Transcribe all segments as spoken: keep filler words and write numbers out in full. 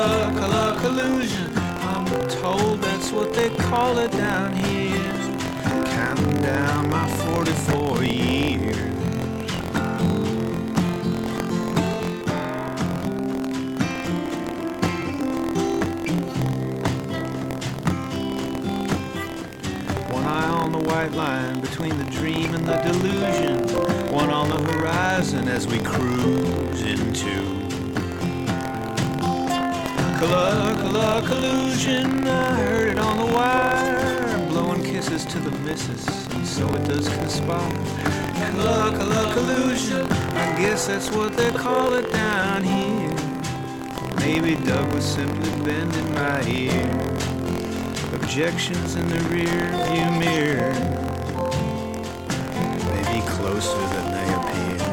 color, color collusion. I'm told that's what they call it down here. Counting down my forty-four years. One eye on the white line between the dream and the delusion. One on the horizon as we cruise into color, color collusion. I heard it on the wire, blowing kisses to the missus, and so it does conspire. Color, color collusion, I guess that's what they call it down here. Maybe Doug was simply bending my ear. Objections in the rear view mirror may be closer than they appear.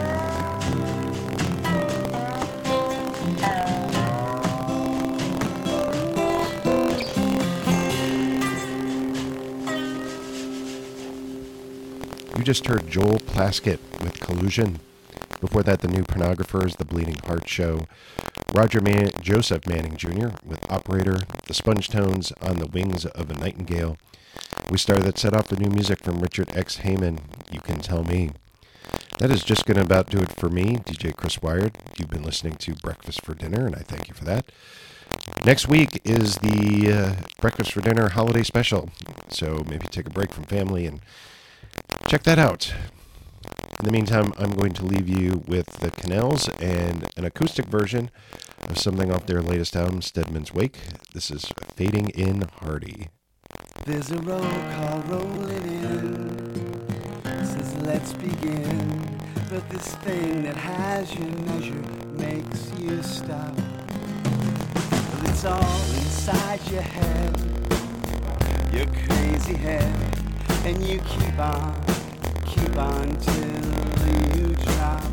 You just heard Joel Plaskett with Collusion. Before that, the New Pornographers, The Bleeding Heart Show, Roger Man- Joseph Manning Junior with Operator, the Sponge Tones, On the Wings of a Nightingale. We started that set off with new music from Richard X. Heyman, You Can Tell Me. That is just going to about do it for me, D J Chris Wired. You've been listening to Breakfast for Dinner, and I thank you for that. Next week is the uh, Breakfast for Dinner holiday special, so maybe take a break from family and check that out. In the meantime, I'm going to leave you with the Canals and an acoustic version of something off their latest album, Stedman's Wake. This is Fading in Hardy. There's a roll call rolling in, says let's begin, but this thing that has you measured makes you stop. Well, it's all inside your head, your crazy head, and you keep on, keep on till you drop.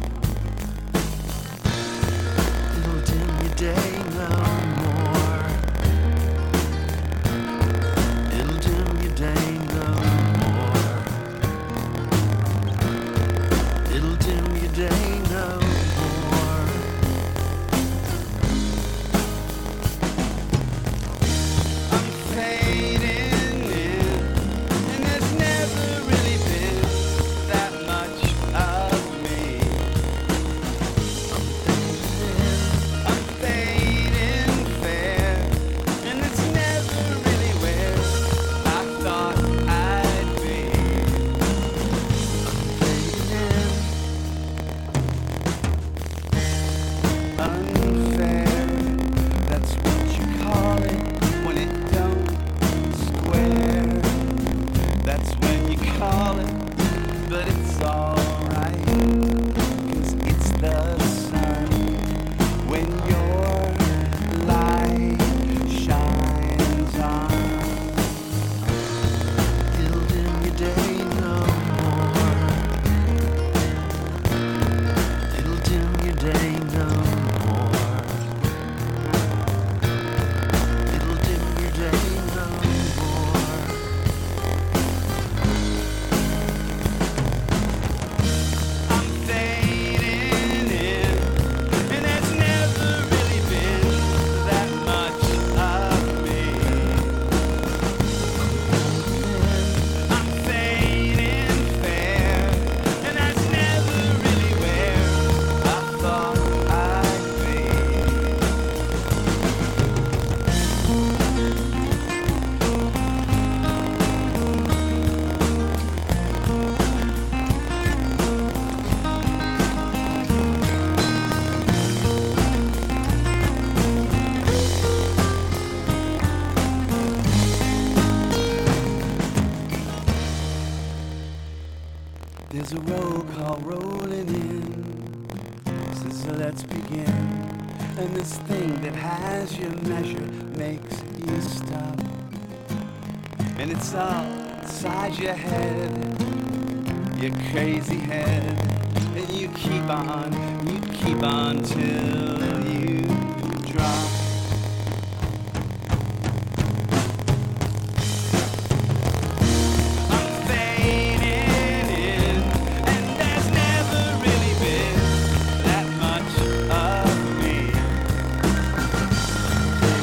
It'll dim your day no more. It'll dim your day no more. It'll dim your day no more. I'm fading in, and there's never really been that much of me. I'm fading fair, and it's never really where I thought I'd be. I'm fading in. Unfair, that's what you call it when it don't square. That's when you call it, but it's alright, 'cause it's the sun. When your light shines on, it'll dim your day no more. It'll dim your day no more. It'll dim your day no more. I'm fading in, and there's never really been that much of me. I'm fading fair, and that's never really where I thought I'd be. There's a roll call rolling in, says let's begin, and this thing that has you measured makes you stop. And it's all inside your head, your crazy head, and you keep on, you keep on till you drop. I'm fading in, and there's never really been that much of me.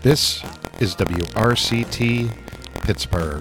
This is W R C T Pittsburgh.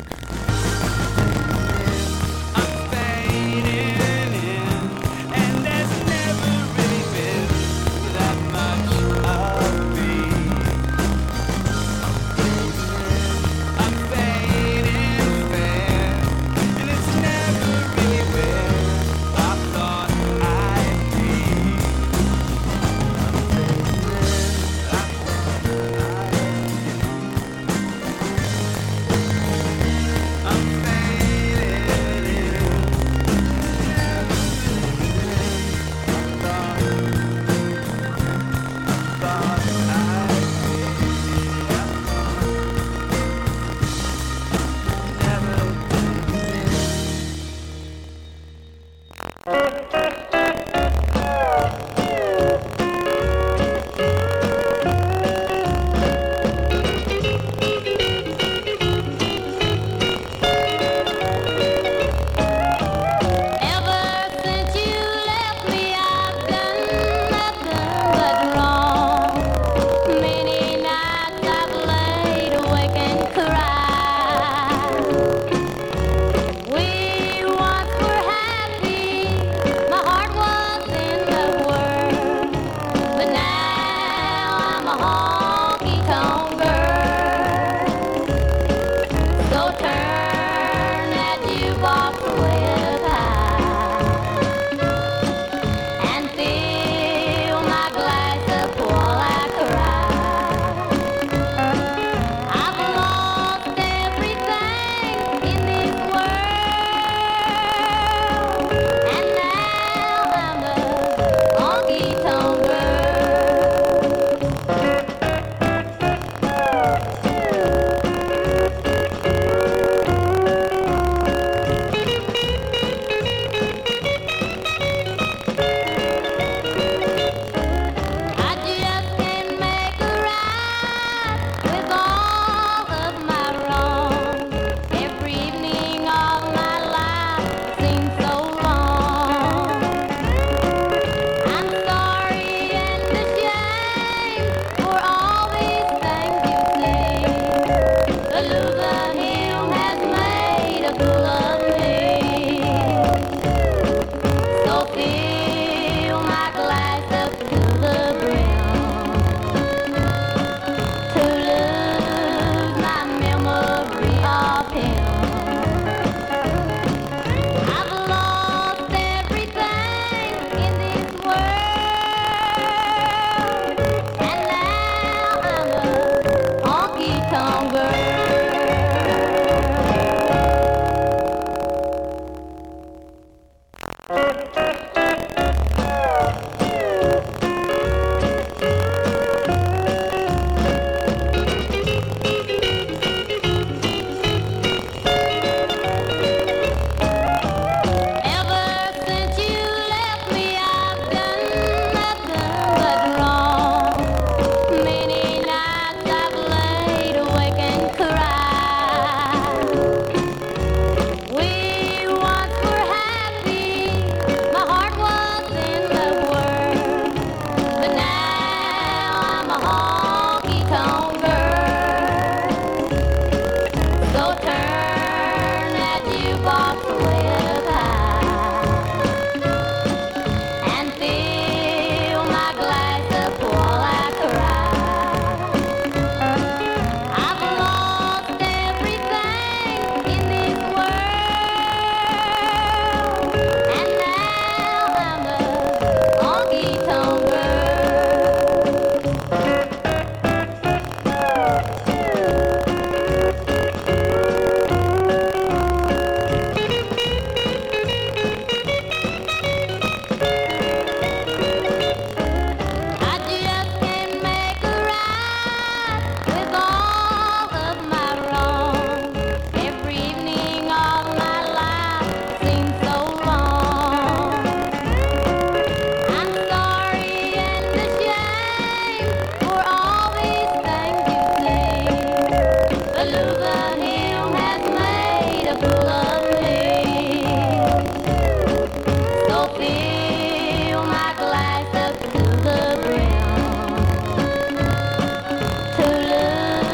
To lose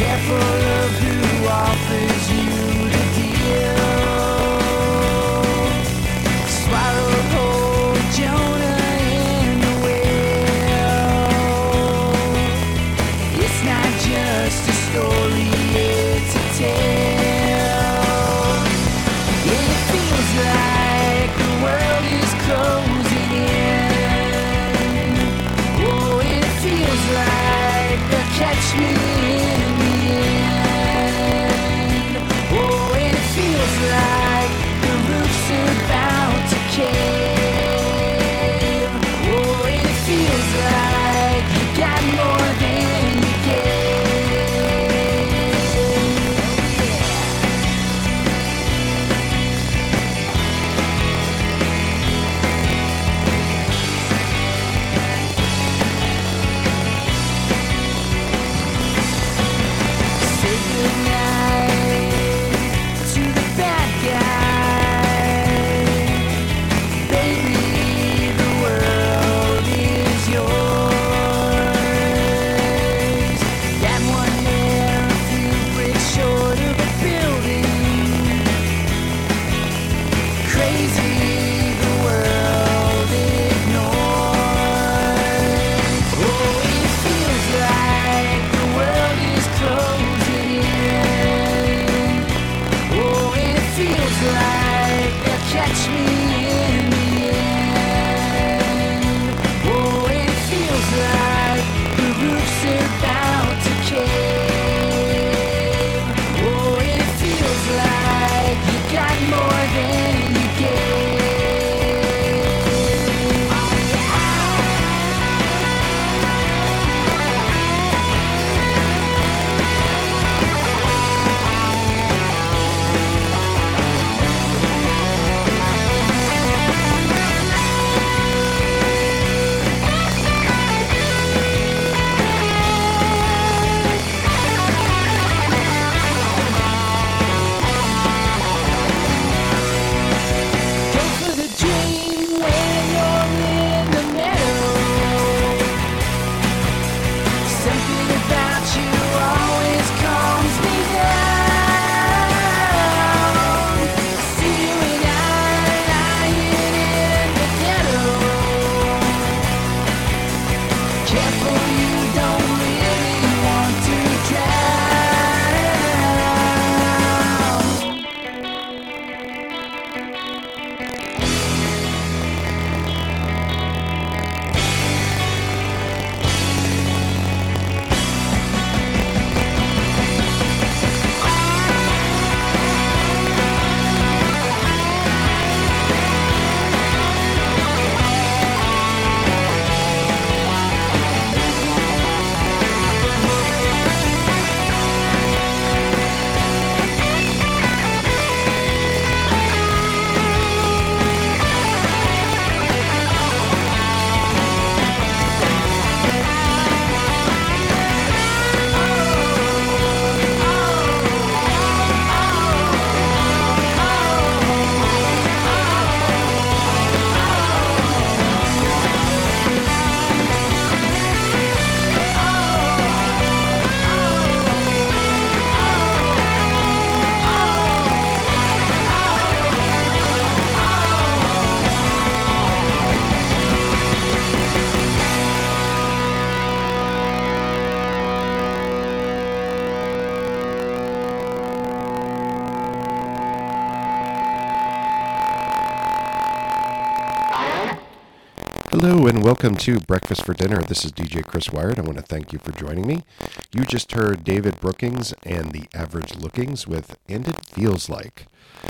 Hello and welcome to Breakfast for Dinner. This is D J Chris Wired. I want to thank you for joining me. You just heard David Brookings and the Average Lookings with And It Feels Like.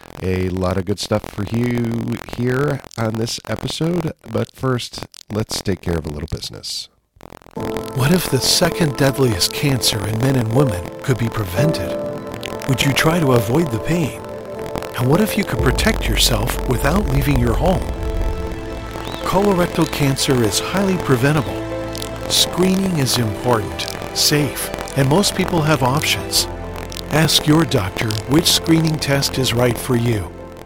A lot of good stuff for you here on this episode, but first, let's take care of a little business. What if the second deadliest cancer in men and women could be prevented? Would you try to avoid the pain? And what if you could protect yourself without leaving your home? Colorectal cancer is highly preventable. Screening is important, safe, and most people have options. Ask your doctor which screening test is right for you.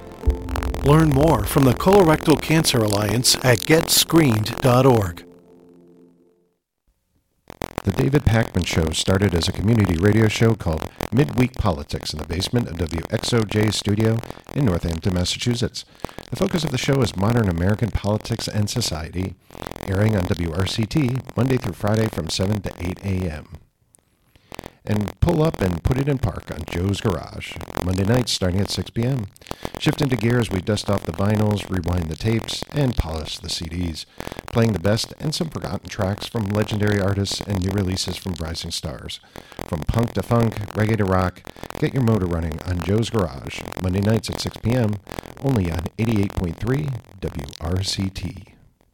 Learn more from the Colorectal Cancer Alliance at get screened dot org. The David Pakman Show started as a community radio show called Midweek Politics in the basement of W X O J studio in Northampton, Massachusetts. The focus of the show is modern American politics and society, airing on W R C T Monday through Friday from seven to eight a.m. And pull up and put it in park on Joe's Garage, Monday nights starting at six p.m. Shift into gear as we dust off the vinyls, rewind the tapes, and polish the C Ds, playing the best and some forgotten tracks from legendary artists and new releases from rising stars. From punk to funk, reggae to rock, get your motor running on Joe's Garage, Monday nights at six p.m., only on eighty-eight point three W R C T.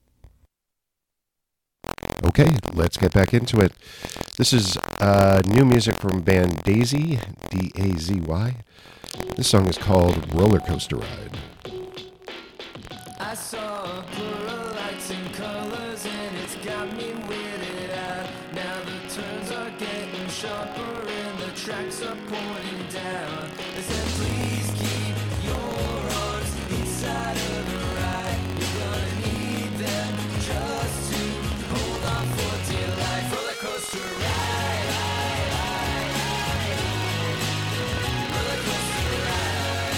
Okay, let's get back into it. This is uh, new music from band Dazy, D A Z Y. This song is called Roller Coaster Ride. I saw a plural lights and colors and it's got me weirded out. Now the turns are getting sharper and the tracks are pointing down. They said please keep your arms inside of the ride. You're gonna need them just to hold on for dear life. Roller coaster ride, ride, ride, ride. Roller coaster ride.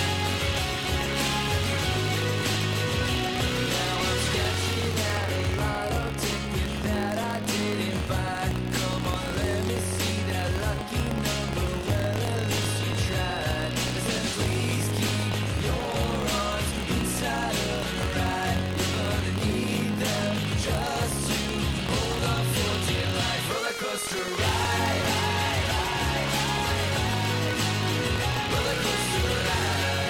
Now I'm sketching out a lotto ticket that I didn't buy. Come on, let me see that lucky number. Well, at least you tried. I said please keep your arms inside of the ride. You're gonna need them just to hold on for dear life. Roller coaster ride, ride, ride, ride, ride. Roller coaster ride.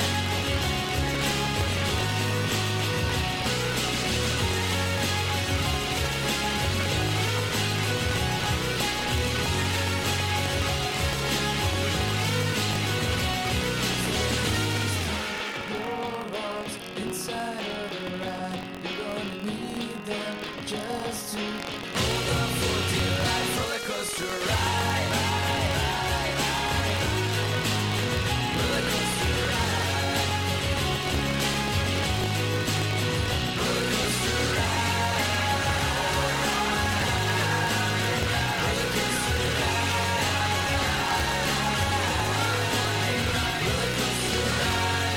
Your arms inside of the ride. You're gonna need them just to hold on for dear life. Roller coaster ride, ride, ride, ride. Roller coaster ride. Roller coaster ride. Roller coaster ride. Roller coaster ride.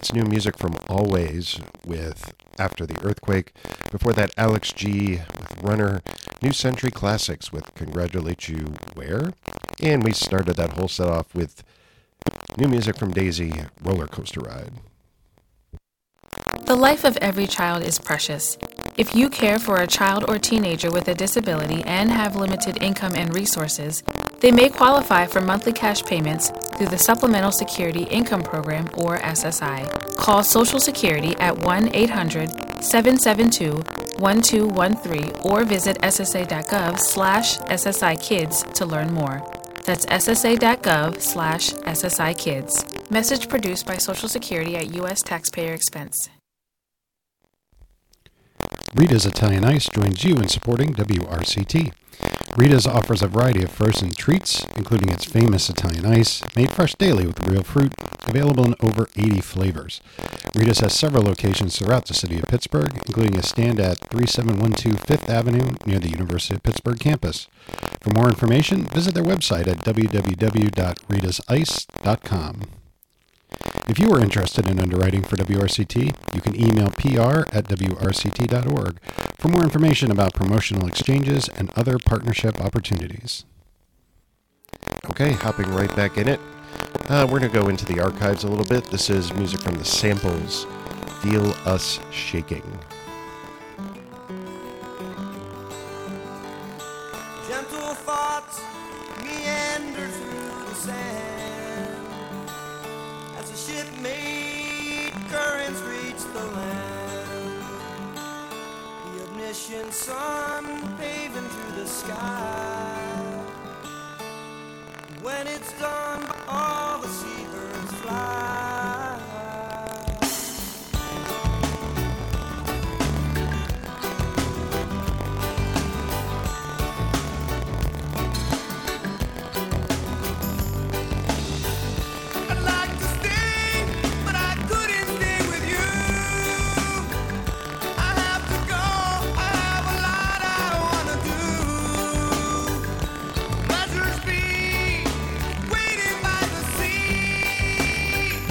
That's new music from Always with After the Earthquake. Before that, Alex G with Runner. New Century Classics with Congratulate You Where? And we started that whole set off with new music from Daisy, Roller Coaster Ride. The life of every child is precious. If you care for a child or teenager with a disability and have limited income and resources, they may qualify for monthly cash payments through the Supplemental Security Income Program, or S S I. Call Social Security at one eight hundred seven seven two one two one three or visit ssa.gov slash SSI Kids to learn more. That's ssa.gov slash SSI Kids. Message produced by Social Security at U S taxpayer expense. Rita's Italian Ice joins you in supporting W R C T. Rita's offers a variety of frozen treats, including its famous Italian Ice, made fresh daily with real fruit, available in over eighty flavors. Rita's has several locations throughout the city of Pittsburgh, including a stand at thirty-seven twelve Fifth Avenue near the University of Pittsburgh campus. For more information, visit their website at w w w dot ritas ice dot com. If you are interested in underwriting for W R C T, you can email p r at w r c t dot org for more information about promotional exchanges and other partnership opportunities. Okay, hopping right back in it. Uh, we're going to go into the archives a little bit. This is music from the Samples, Feel Us Shaking. Gentle thoughts meander through the sand as the ship-made currents reach the land. The omniscient sun paving through the sky. When it's done, all the seabirds fly. I'd like to stay, but I couldn't stay with you. I have to go, I have a lot I wanna do. Pleasures be waiting by the sea.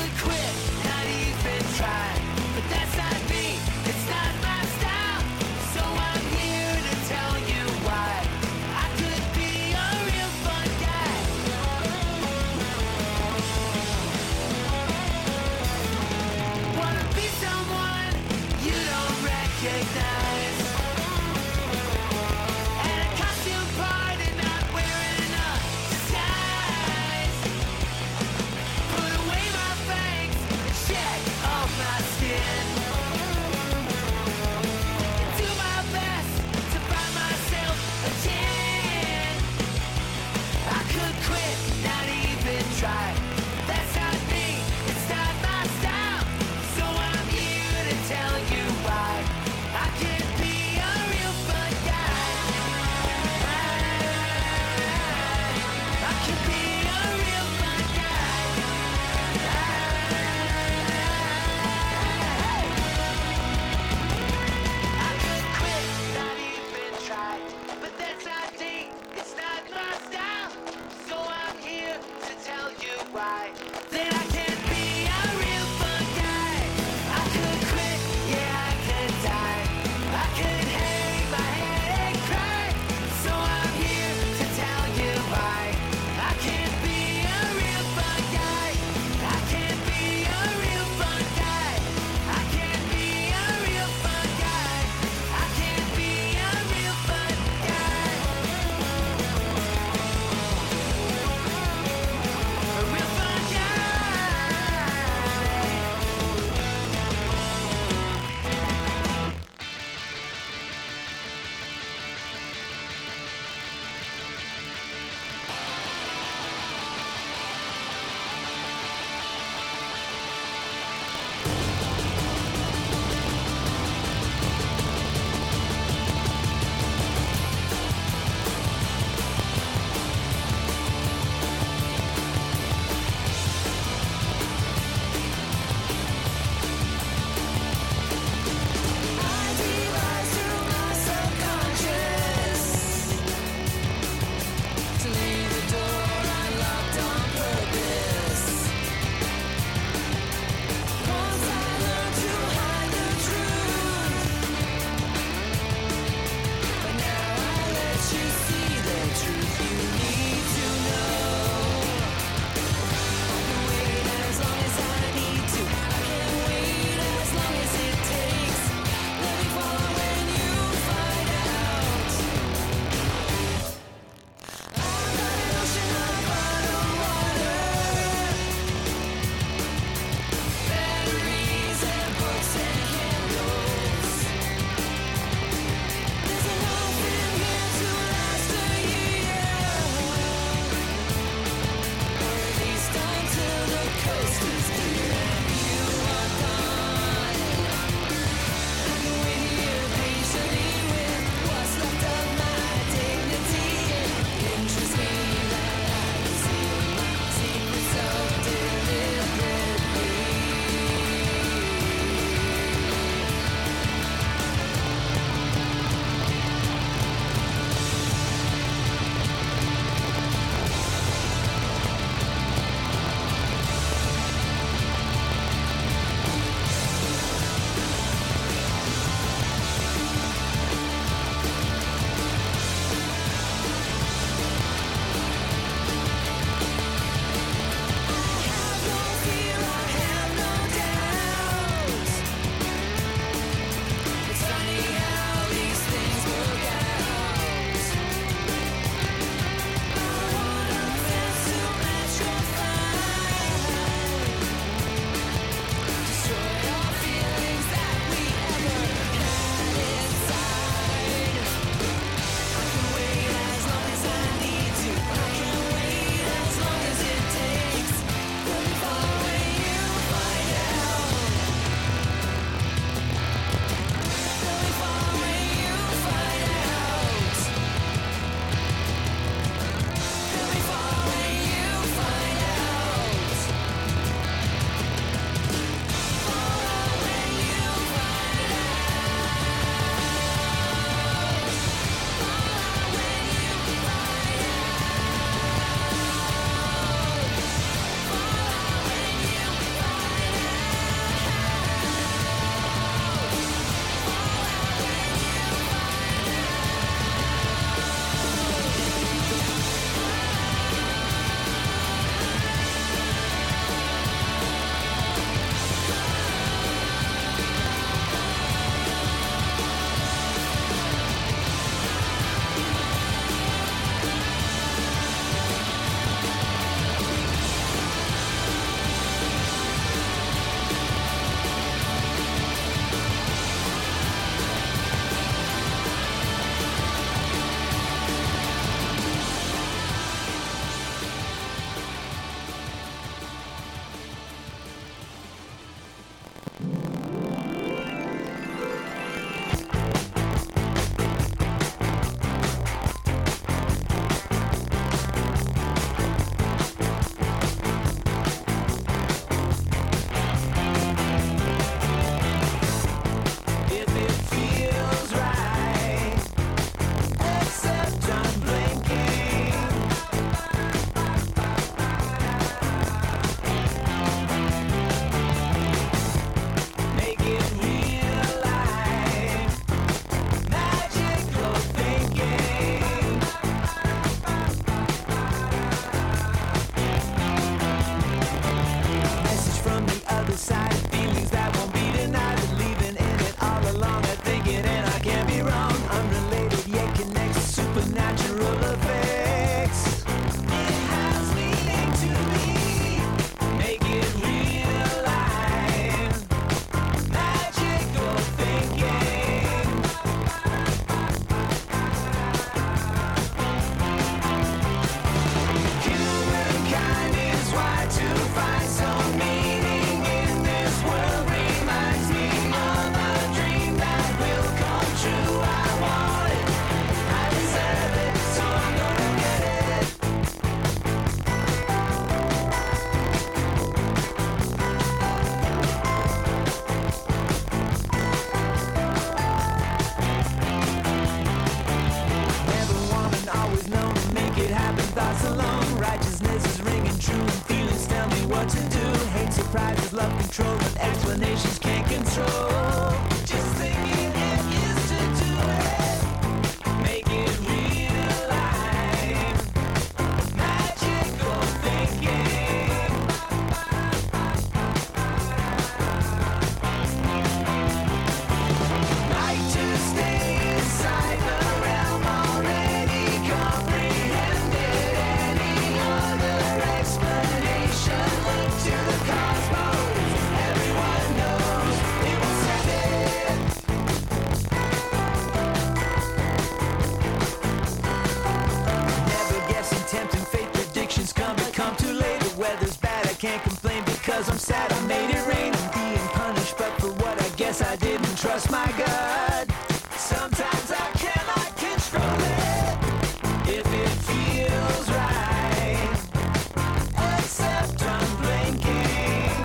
could quit, not even try. But that's not me, it's not my style. So I'm here to tell you why I could be a real fun guy. Wanna be someone you don't recognize. And a costume party, not wearing a disguise. Put away my fangs and shed off my decided feelings that won't be denied. Believing in it all along, I think it and I can't be wrong. Unrelated yet connects supernatural effects. It has meaning to me. Make it real life. Magical thinking. Humankind is wired to find some meaning in this world. Reminds me of a dream that will come true. I want it, I deserve it, so I'm gonna get it. Never wanted, always known to make it happen. Thoughts alone, righteousness is ringing true, and feelings tell me what to do. Hate surprises, love control, and explanations can't control. Just thinking it is to do it. Make it real life. Magical thinking. Like to stay inside the realm already comprehended. Any other explanation? Look to the cosmos. Everyone knows it will send it. Never guessing, tempting fate predictions come, but come too late. The weather's bad, I can't complain because I'm sad. I made it rain. I'm being punished, but for what? I guess I didn't trust my gut. Sometimes I cannot control it if it feels right. Except I'm blinking.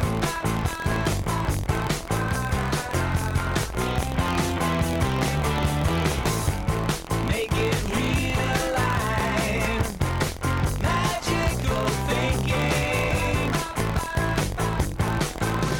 Make it real life. Magical thinking.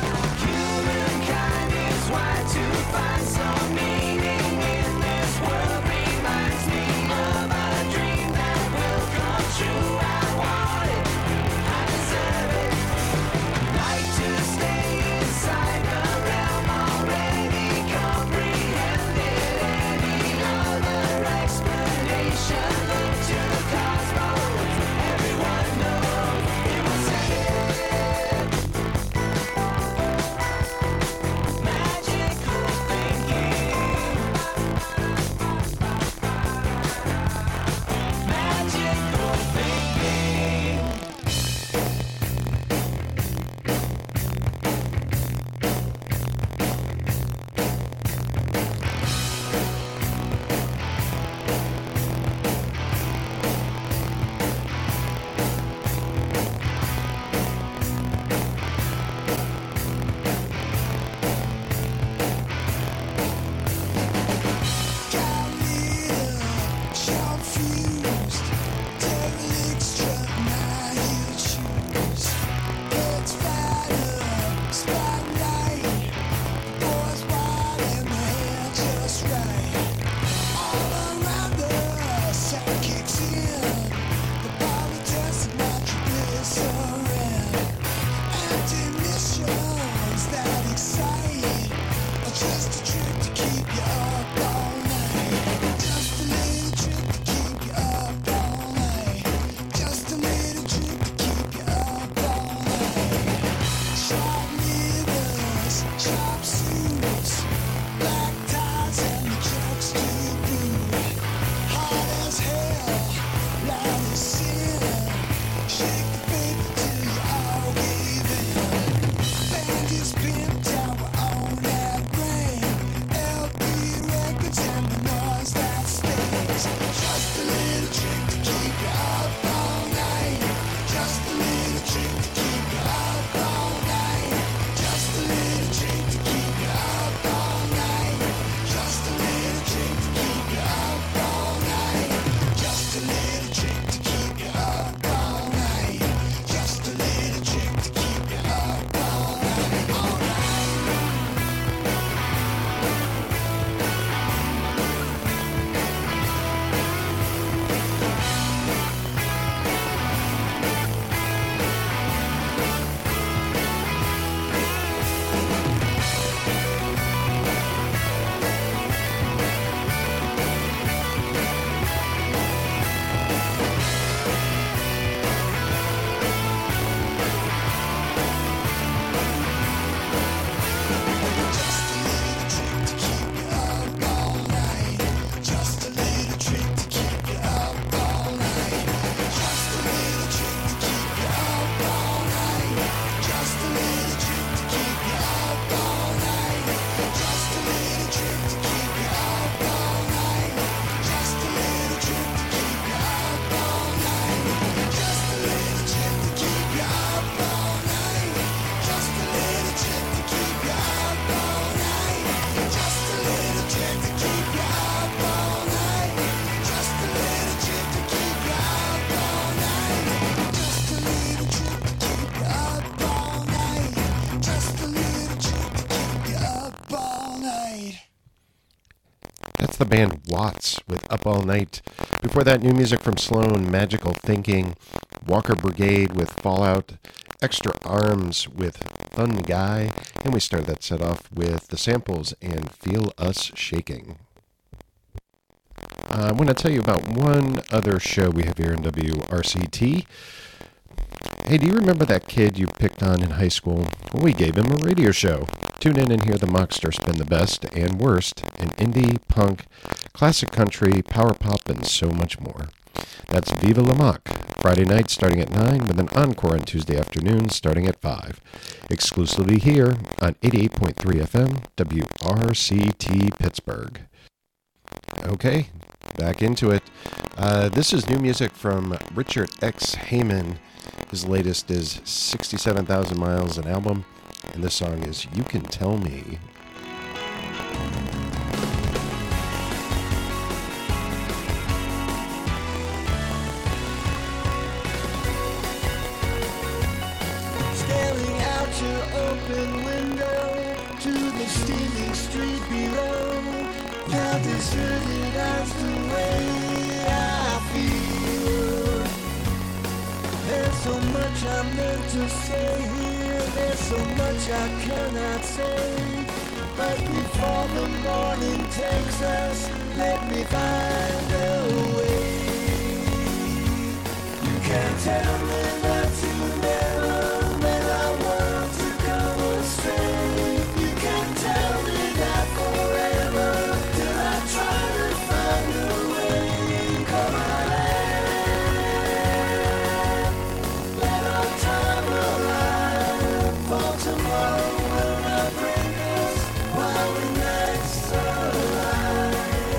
the band Watts with Up All Night. Before that, new music from Sloan, Magical Thinking, Walker Brigade with Fallout, Extra Arms with Fun Guy, and we started that set off with The Samples and Feel Us Shaking. Uh, I want to tell you about one other show we have here in W R C T. Hey, do you remember that kid you picked on in high school? Well, we gave him a radio show. Tune in and hear the Mockster spin the best and worst in indie, punk, classic country, power pop, and so much more. That's Viva La Mock, Friday night starting at nine, with an encore on Tuesday afternoon starting at five. Exclusively here on eighty-eight point three F M, W R C T Pittsburgh. Okay, back into it. Uh, this is new music from Richard X. Heyman. His latest is sixty-seven thousand Miles, an album, and this song is You Can Tell Me. Staring out your open window to the steaming street below. How deserted as the way I feel. There's so much I meant to say here. There's so much I cannot say. But before the morning takes us, let me find a way. You can't tell me that you never meant I want to come astray. You can't tell me that forever till I try to find a way. Come on, let our time alive. For tomorrow will not bring us while the night's alive.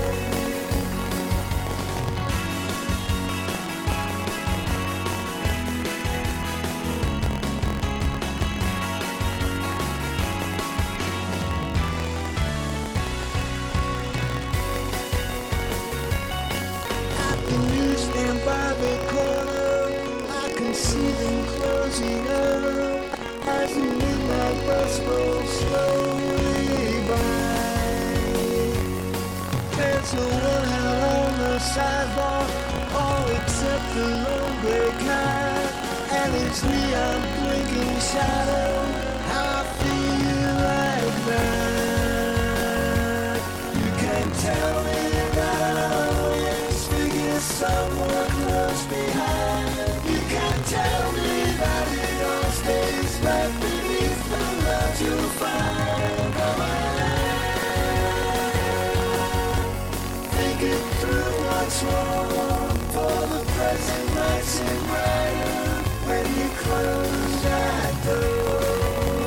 I can you stand by the corner, I can see them closing up as the midnight bus rolls slowly by. There's no one out on the sidewalk, all except the lone gray cat and its neon blinking shadow. How I feel like that. You can't tell me that I always figure someone close behind. You can't tell me that it all stays right beneath the love you'll find. Come on, think it through once more. For the present might seem brighter when you close that door.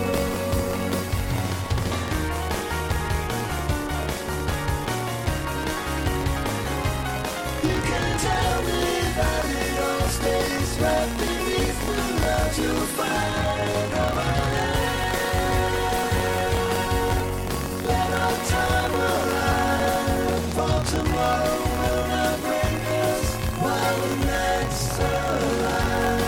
You can tell me that it all stays right beneath the love you'll find. Come on, let our time alive. For tomorrow will not bring us while the night's alive.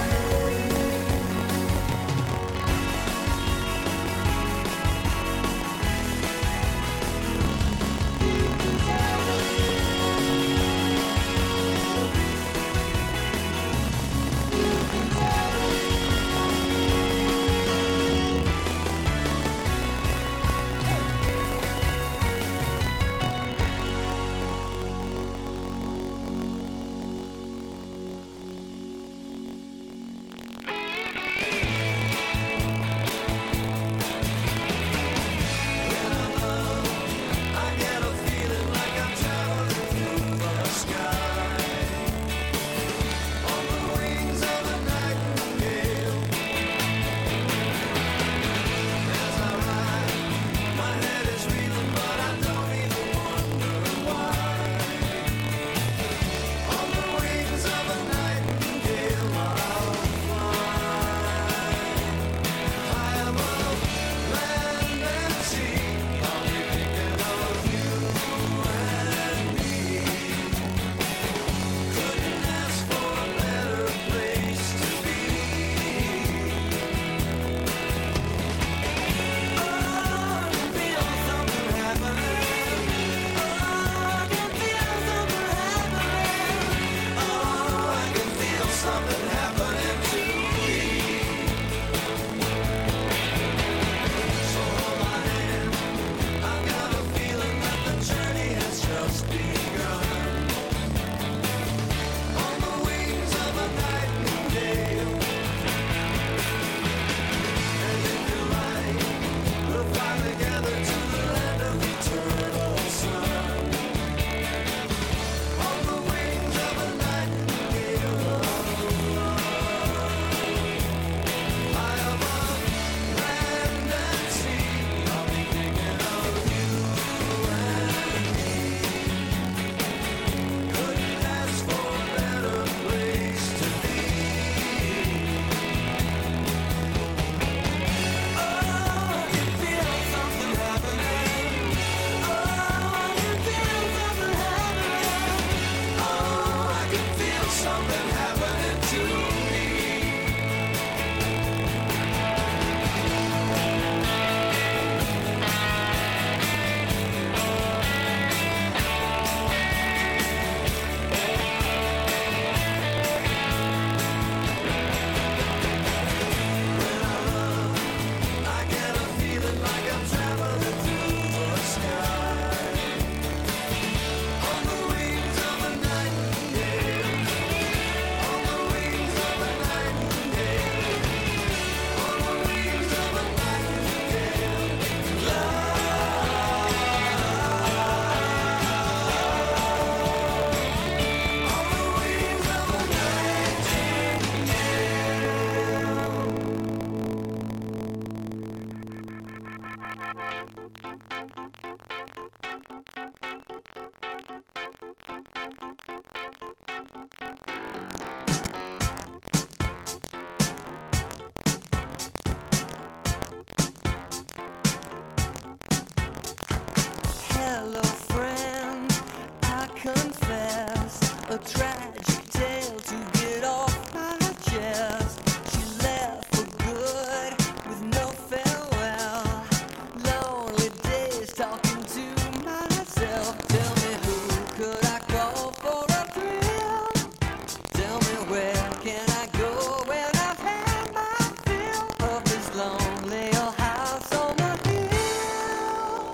Hello, friend. I confess a tragic tale to get off my chest. She left for good with no farewell. Lonely days talking to myself. Tell me who could I call for a thrill? Tell me where can I go when I've had my fill of this lonely old house on the hill?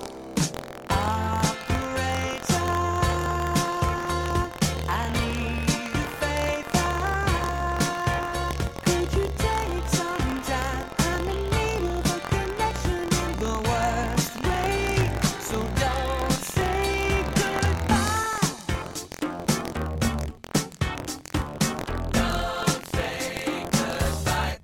Operator, I need a favor. Could you take some time? I'm in need of a connection in the worst way. So don't say goodbye. Don't say goodbye.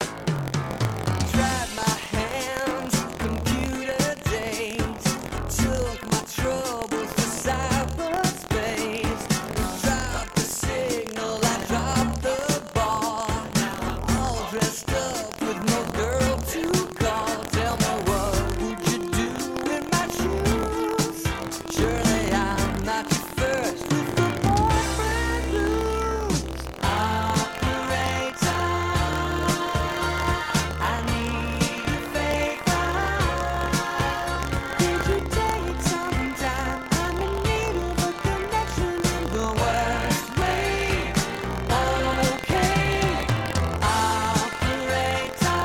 Tried my hands, computer days. Took my troubles to cyberspace. Dropped the signal, I dropped the ball. All dressed up with no girl to call. Tell me what would you do in my shoes? Surely I'm not your first with the boyfriend blues. Operator, I need a favor. Could you take some time? I'm in need of a connection in the worst way. Okay, operator,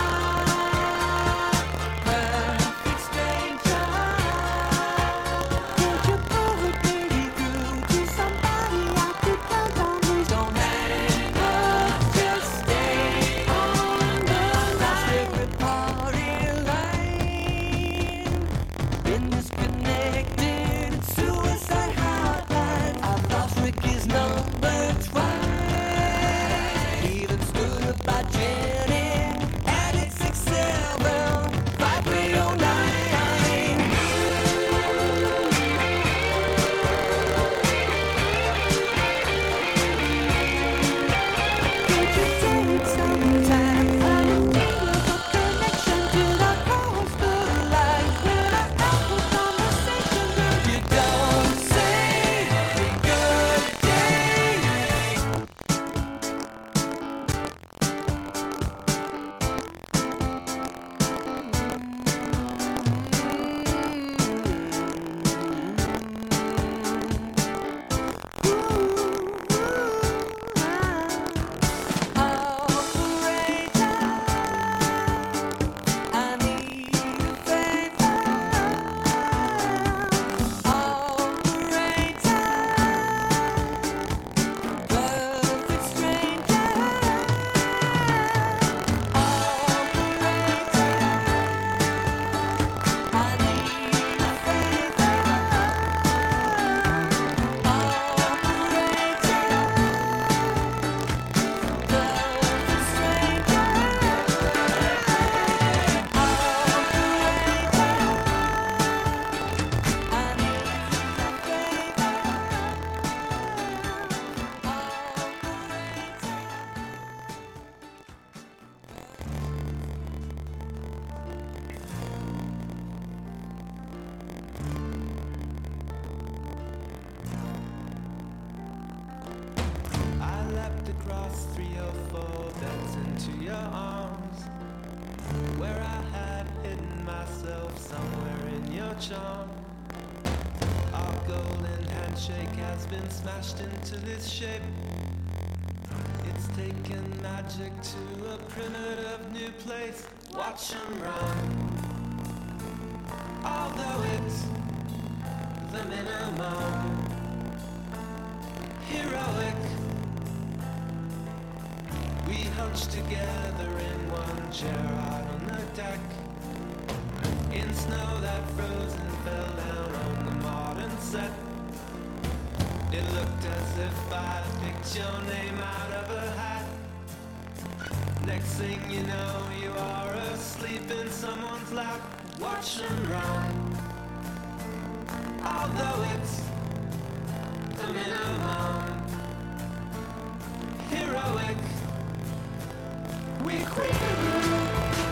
perfect stranger. Could you put me through to somebody I could count on? Please don't hang up, just stay on the line. Every party line been disconnected. Suicide hotline. I've lost Ricky's number twice. Even stood up by Jenny at eight six seven five three oh nine. Could you take some time? I'm in need of a connection to the postal lines. When I have a conversation, girl, you don't say good day. Operator, I need a favor. Operator, perfect stranger. Operator, I need a favor. I leapt across three or four beds into your arms, where I had hidden myself somewhere in your charm. Our golden handshake has been smashed into this shape. It's taken magic to a primitive new place. Watch 'em run, although it's the minimum. Heroic, we hunched together in one chair out on the deck, in snow that froze and fell down on the modern set. It looked as if I picked your name out of a hat. Next thing you know, you are asleep in someone's lap. clock, watch them run. Although it's the minimum, heroic, we quit the room.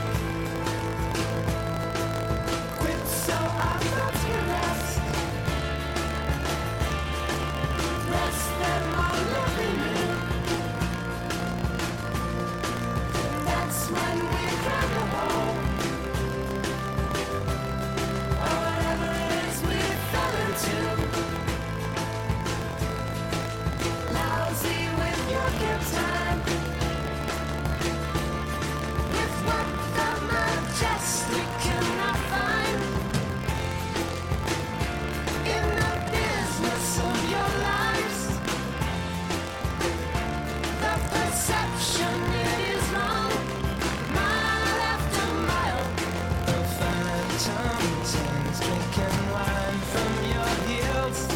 Quit so our thoughts can rest. Rest them all loving you. That's when we grab the hole. Or whatever it is we fell into. Lousy with your good time. With what the majestic cannot find. In the business of your lives. The perception it is wrong. Mile after mile. The phantoms drinking wine from your heels.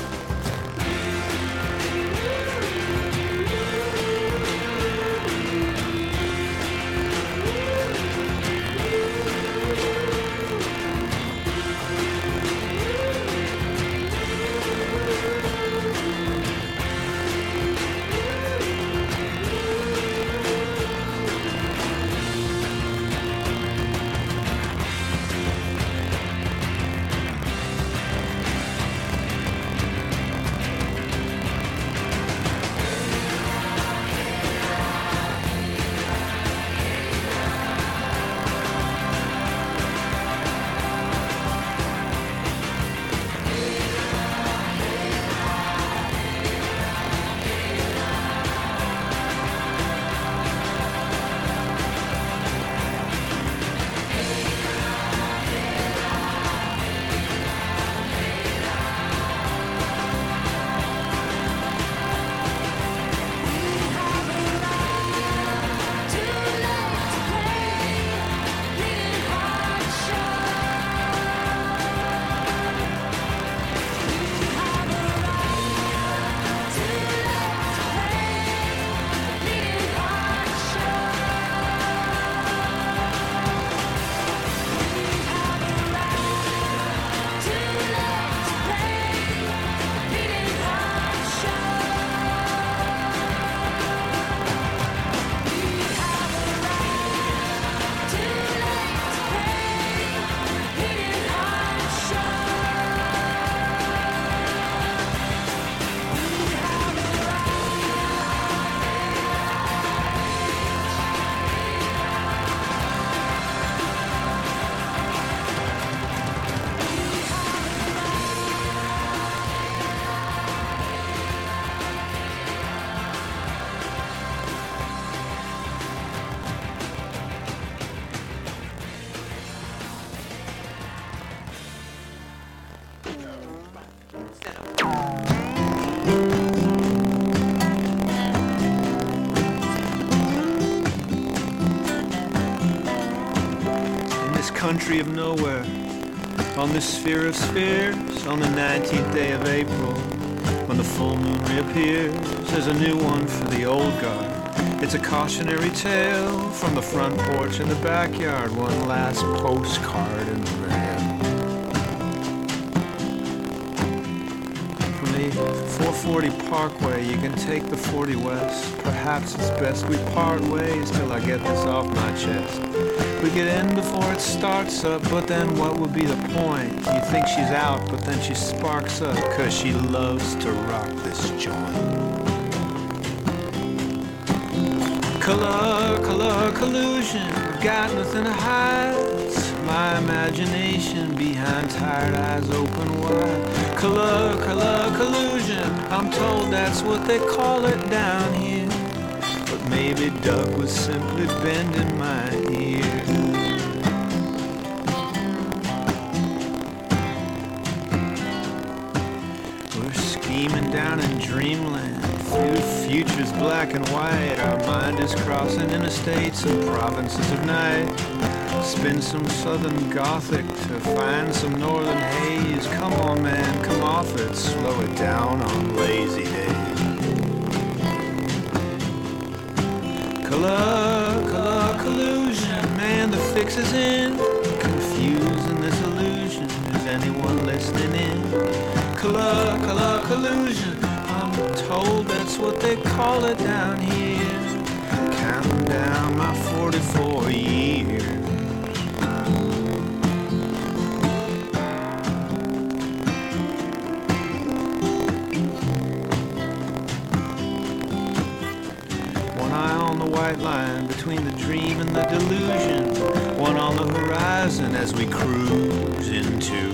Country of nowhere, on this sphere of spheres, on the nineteenth day of April, when the full moon reappears, there's a new one for the old guard. It's a cautionary tale from the front porch in the backyard, one last postcard in red. From the four forty Parkway, you can take the forty West. Perhaps it's best we part ways till I get this off my chest. We get in before it starts up, but then what would be the point? You think she's out, but then she sparks up, cause she loves to rock this joint. Color, color, collusion, I've got nothing to hide. My imagination behind tired eyes open wide. Color, color, collusion, I'm told that's what they call it down here. But maybe Doug was simply bending my ear. We're scheming down in dreamland, through futures black and white. Our mind is crossing interstates and provinces of night. Spin some southern gothic to find some northern haze. Come on man, come off it, slow it down on lazy days. Color, color, collusion, man, the fix is in. Confused collusion. I'm told that's what they call it down here. Counting down my forty-four years. One eye on the white line between the dream and the delusion. One on the horizon as we cruise into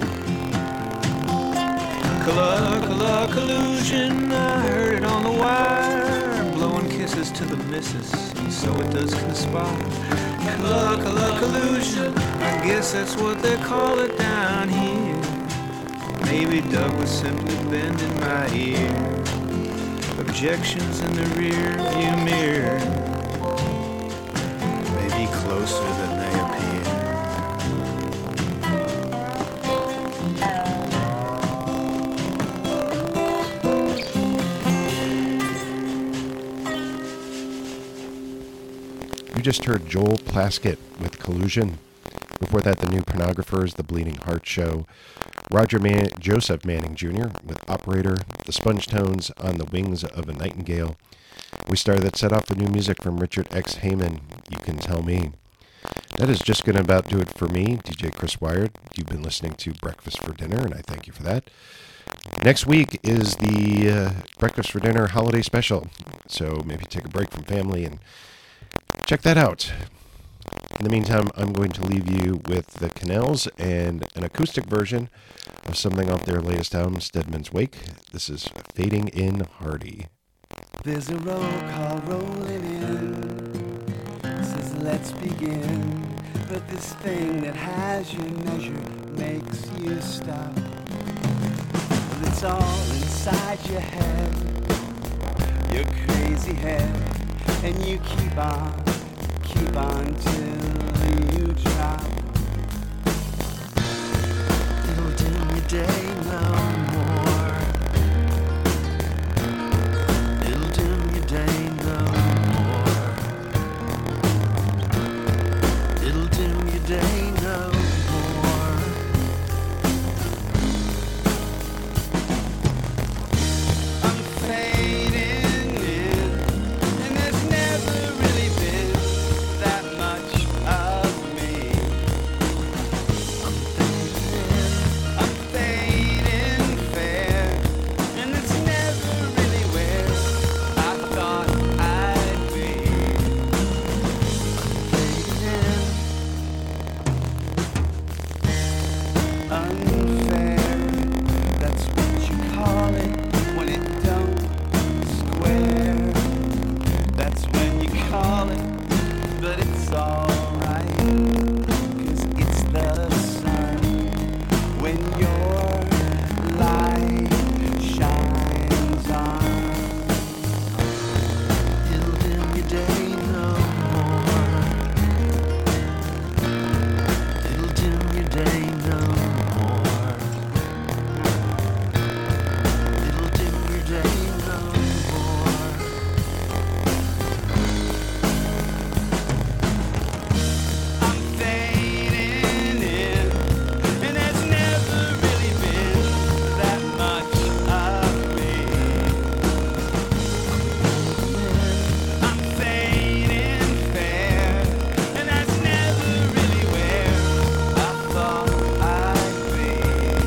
color, color, collusion. I heard it on the wire, blowing kisses to the missus, and so it does conspire. Color, color, collusion. I guess that's what they call it down here. Maybe Doug was simply bending my ear. Objections in the rear view mirror may be closer than they appear. You just heard Joel Plaskett with Collusion. Before that, the new Pornographers, The Bleeding Heart Show. Roger Man- Joseph Manning Junior with Operator, the Sponge Tones, On the Wings of a Nightingale. We started that set off with new music from Richard X. Heyman, You Can Tell Me. That is just going to about do it for me, D J Chris Wired. You've been listening to Breakfast for Dinner, and I thank you for that. Next week is the uh, Breakfast for Dinner holiday special, so maybe take a break from family and check that out. In the meantime, I'm going to leave you with the Canals and an acoustic version of something off their latest album, Stedman's Wake. This is Fading in Hardy. There's a roll call rolling in. Says let's begin. But this thing that has your measure makes you stop. Well, it's all inside your head, your crazy head, and you keep on, keep on till you drop. It'll dim your day no more. It'll dim your day no more. It'll dim your day no more. I'm fading in, and there's never really been that much of me. I'm fading fair, and it's never really where I thought I'd be. Unfair, that's what you call it when it don't square. That's when you call it, but it's alright, 'cause it's the sun. When your light shines on, it'll dim your day no more. It'll dim your day no more. It'll dim your day no more. I'm fading in, and there's never really been that much of me. I'm fading fair, and that's never really where I thought I'd be.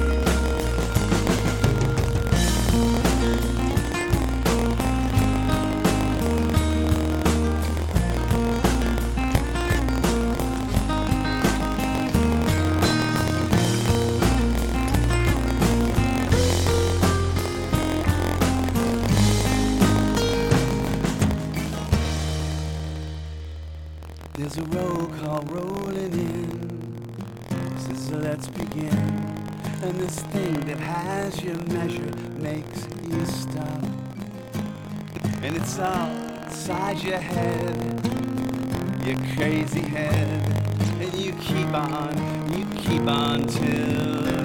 There's a roll call rolling in. Says let's begin. And this thing that has your measure makes you stop. And it's all inside your head, your crazy head. And you keep on, you keep on till